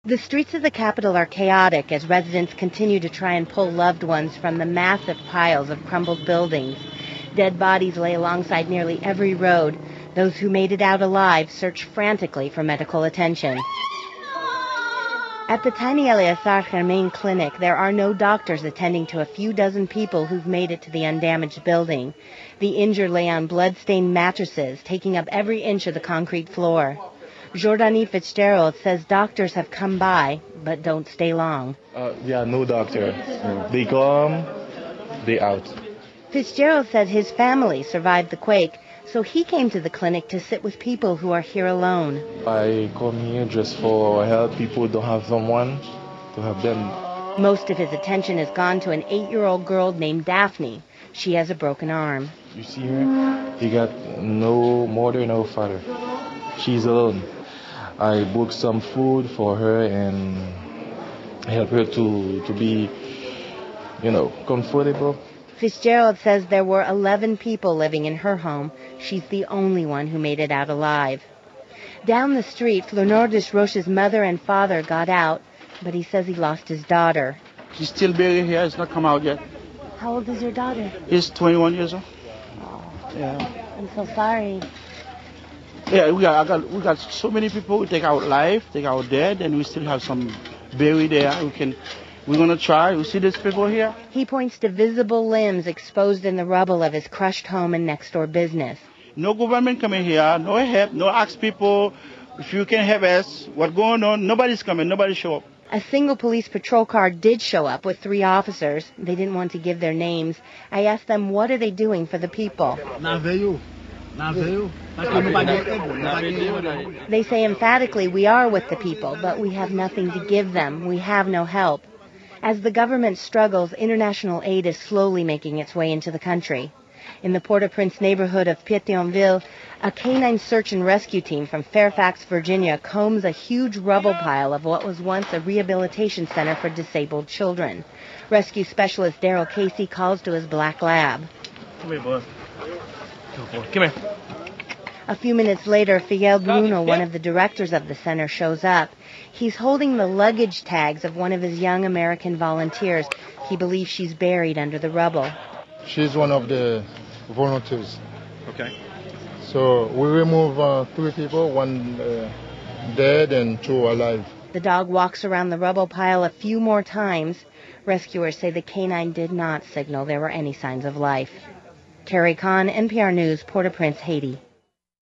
The streets of the capital are chaotic as residents continue to try and pull loved ones from the massive piles of crumbled buildings. Dead bodies lay alongside nearly every road. Those who made it out alive search frantically for medical attention. At the tiny Eleazar Germain Clinic, there are no doctors attending to a few dozen people who've made it to the undamaged building. The injured lay on blood-stained mattresses, taking up every inch of the concrete floor. Jordani Fitzgerald says doctors have come by, but don't stay long. No doctor. They come, they out. Fitzgerald says his family survived the quake, so he came to the clinic to sit with people who are here alone. I come here just for help. People don't have someone to help them. Most of his attention has gone to an 8-year-old girl named Daphne. She has a broken arm. You see her? He got no mother, no father. She's alone. I booked some food for her and help her to be, comfortable. Fitzgerald says there were 11 people living in her home. She's the only one who made it out alive. Down the street, Flournordis Roche's mother and father got out, but he says he lost his daughter. She's still buried here. It's not come out yet. How old is your daughter? She's 21 years old. Oh, yeah. I'm so sorry. Yeah, we got so many people who take out life, take out dead, and we still have some buried there. We're going to try. You see these people here? He points to visible limbs exposed in the rubble of his crushed home and next-door business. No government coming here, no help, no ask people if you can help us, what's going on. Nobody's coming, nobody show up. A single police patrol car did show up with 3 officers. They didn't want to give their names. I asked them, what are they doing for the people? They say emphatically, we are with the people, but we have nothing to give them. We have no help. As the government struggles, international aid is slowly making its way into the country. In the Port-au-Prince neighborhood of Pétionville, a canine search and rescue team from Fairfax, Virginia, combs a huge rubble pile of what was once a rehabilitation center for disabled children. Rescue specialist Daryl Casey calls to his black lab. Come here, boy. Come here. A few minutes later, Fidel Bruno, one of the directors of the center, shows up. He's holding the luggage tags of one of his young American volunteers. He believes she's buried under the rubble. She's one of the volunteers. Okay. So we remove 3 people, 1 dead and 2 alive. The dog walks around the rubble pile a few more times. Rescuers say the canine did not signal there were any signs of life. Carrie Kahn, NPR News, Port-au-Prince, Haiti.